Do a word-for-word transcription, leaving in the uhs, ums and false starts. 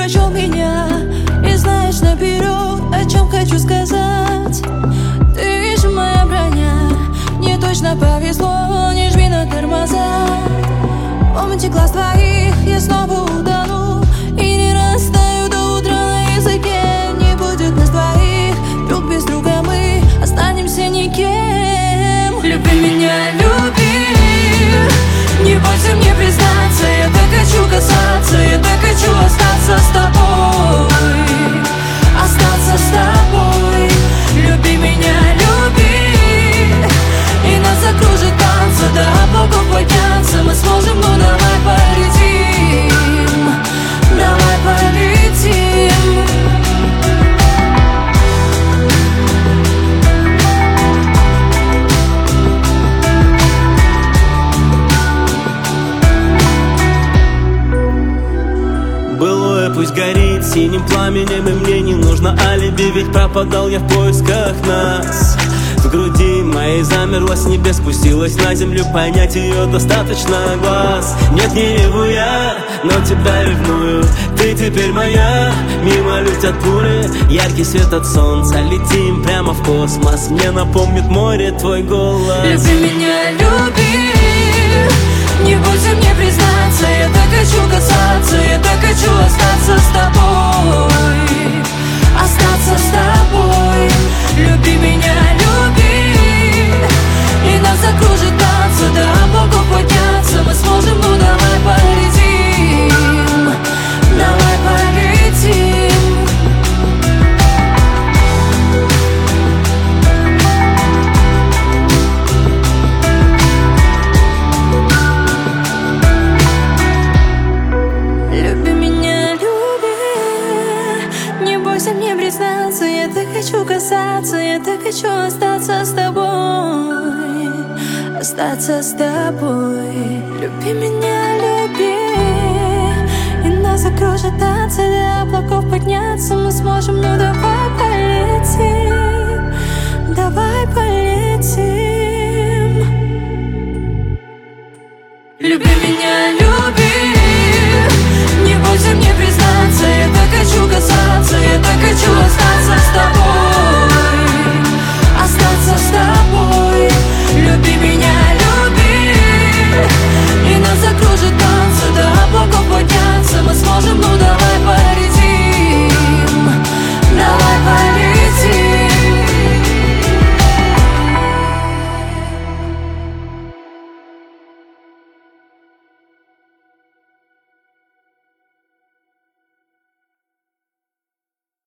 прочел меня и знаешь наперед, о чем хочу сказать. Ты же моя броня, мне точно повезло, не жми на тормоза. Помните глаз твоих, я снова утону и не растаю до утра на языке. Не будет нас двоих, друг без друга мы останемся никем. Люби меня, люби, не бойся мне признаться, я так хочу касаться, я так хочу остаться с тобой, остаться с тобой. Люби меня, люби, и нас закружит танцы, до облаков подняться мы сможем, ну давай полетим, давай полетим. Былое пусть горит синим пламенем, и мне не нужно алиби, ведь пропадал я в поисках нас. В груди моей замерла, с небес спустилась на землю, понять ее достаточно глаз. Нет, не реву я, но тебя ревную, ты теперь моя. Мимо летят пули, яркий свет от солнца, летим прямо в космос, мне напомнит море твой голос. Люби меня, люби, не бойся мне признаться, я так хочу касаться, я так хочу остаться с тобой, остаться с тобой. Люби меня, люби, и нас закружит танцы, до облаков подняться мы сможем, ну давай полетим, давай полетим. Мне признаться, я так хочу касаться, я так хочу остаться с тобой, остаться с тобой. Люби меня, люби, и нас закружит танцы, до облаков подняться мы сможем, ну давай полетим, давай полетим. Люби меня.